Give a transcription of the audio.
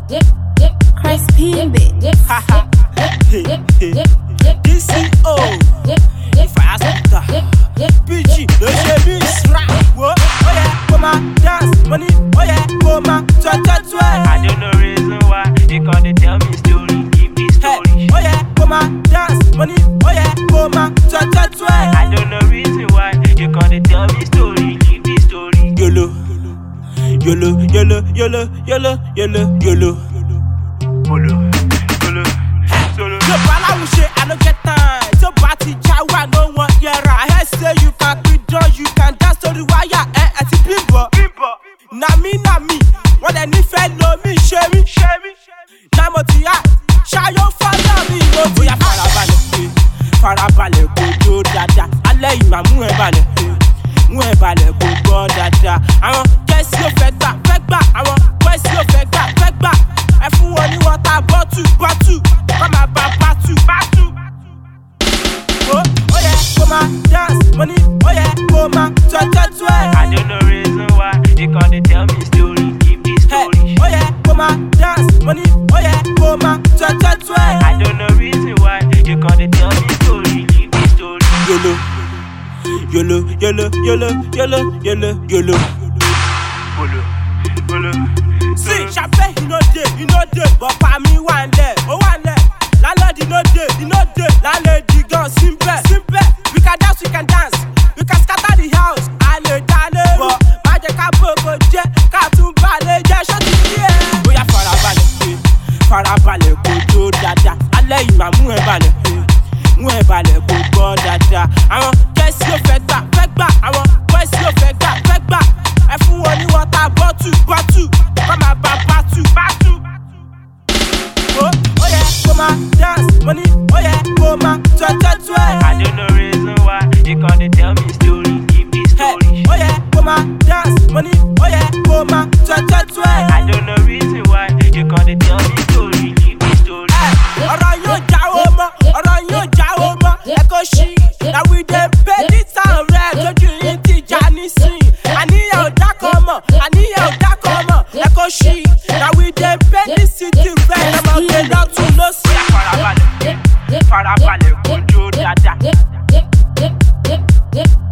Christ P, bitch. Haha. DCO. If I ask PG, no shame is right. Oh yeah, come on, dance, money. Oh yeah, come on, I don't know reason why they can't tell me story, give me story. Hey, oh yeah, come on, dance, money. Oh yeah, come on, I don't know reason why you can't tell me story, give me story. YOLO, YOLO, YOLO, YOLO, YOLO, YOLO, YOLO. Solo, solo, solo. Yo, bala we say I no get time. So party chawa no one hear. I heard say you can quit done, you can dance to the wire. Ati bimbo, na me. What any fellow me, share me. Na mo ti ya, shayo follow me. Mo ya farabalẹ̀ kojo dada. Alẹ́ yìí máa mú ẹ balẹ̀ kojo dada. Àwọn kẹ́sì ò fẹ́ gbà, àwọn kẹ́sì ò fẹ́ gbà. Ẹ fún wọn ní water bottle, kọ́ máa bá bátù. Oh yeah, come on, dance, money. Oh yeah, come on, I don't know reason why they can't tell me story, give me story. Hey, oh yeah, come on, dance, money. Oh yeah, come on, I don't know reason why you can't tell me story, give me story. YOLO, Bolo. See, champagne, you know day, but for me one day, landlord, you know day, landlady gone simple. We can dance, we can scatter the house, dale, but magic boko je, cartoon ballet, shut it here. Oya farabalẹ̀ kojo dada, alẹ́ yìí máa mú ẹ balẹ̀ kojo dada. Àwọn kẹ́sì ò fẹ́ gbà, àwọn kẹ́sì ò fẹ́ gbà. Ẹ fún wọn ní water bottle, kọ́ máa bá bátù. Oh yeah, come on, dance, money. Oh yeah, come on, I don't know reason why you can't tell me story, give me story. Hey, oh yeah, come on, dance, money. Oh yeah, come on, I don't know reason why you can't tell me story, give me story. ọ̀rọ̀ yóò jáwó mọ́, ẹ kò ṣí. Na we dey pay this time rẹ̀ lójú yín ti já nísìn. Àníyàn ò dákọ̀ mọ̀, ẹ kò ṣí. Na we dey pay this city rẹ̀ lọ́mọdé lọ́tún lọ́sí. Farabalẹ̀ kojo dada.